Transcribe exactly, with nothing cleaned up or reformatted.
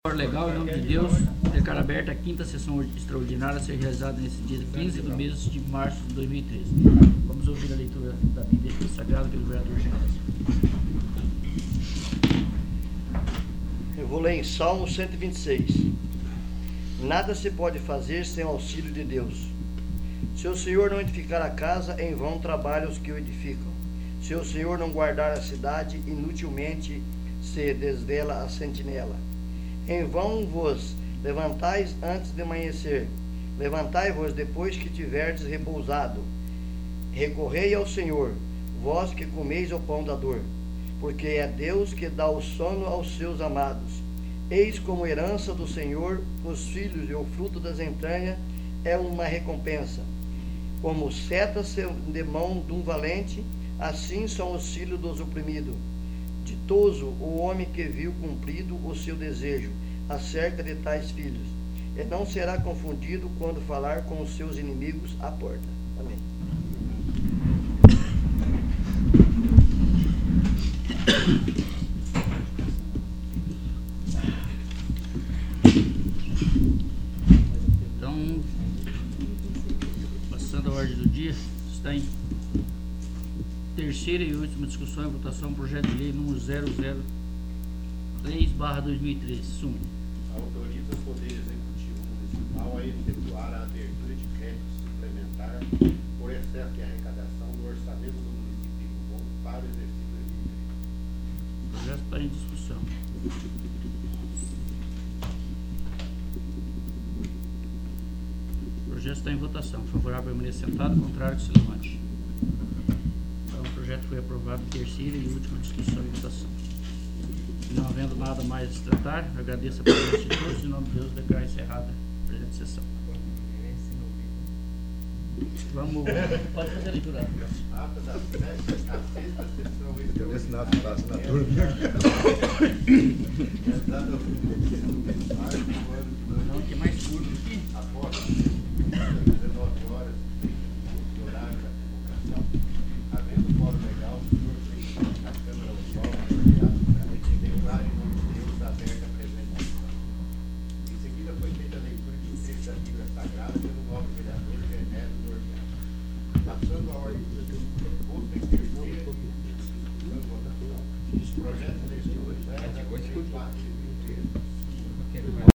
Legal, em nome de Deus, declaro aberta a quinta sessão extraordinária a ser realizada nesse dia quinze do mês de março de dois mil e treze. Vamos ouvir a leitura da Bíblia Sagrada pelo vereador Charles. Eu vou ler em Salmo cento e vinte e seis. Nada se pode fazer sem o auxílio de Deus. Se o Senhor não edificar a casa, em vão trabalham os que o edificam. Se o Senhor não guardar a cidade, inutilmente se desvela a sentinela. Em vão vos levantais antes de amanhecer, levantai-vos depois que tiverdes repousado. Recorrei ao Senhor, vós que comeis o pão da dor, porque é Deus que dá o sono aos seus amados. Eis como herança do Senhor os filhos, e o fruto das entranhas é uma recompensa. Como setas de mão de um valente, assim são os filhos dos oprimidos. Ditoso o homem que viu cumprido o seu desejo acerca de tais filhos, e não será confundido quando falar com os seus inimigos à porta. Amém. Então, passando a ordem do dia, está em terceira e última discussão e votação, projeto de lei número zero zero três barra dois mil e treze, suma. Autoriza o Poder Executivo Municipal a efetuar a abertura de crédito suplementar por excesso de arrecadação do orçamento do município de Rio Bom para o exercício dois mil e treze. O projeto está em discussão. O projeto está em votação. Favorável permaneça sentado, contrário que se levante. Então, o projeto foi aprovado em terceira e última discussão e votação. Não havendo nada mais a se tratar, agradeço a presença de todos e, em nome de Deus, declaro encerrada a presente sessão. Vamos. Pode fazer a leitura. Ata da sexta sessão. Eu disse nada para a assinatura. Não, que é mais curto aqui. Após dezenove horas, o horário da convocação, havendo fórum legal, o senhor presidente da Câmara Municipal, declara em nome de Deus aberta a presente sessão. Em seguida foi feita a leitura de um trecho da Bíblia Sagrada pelo nobre vereador Genésio Norberto. Passando a ordem do posto em terceira e votação. Projeto de lei número zero zero quatro de dois mil e treze.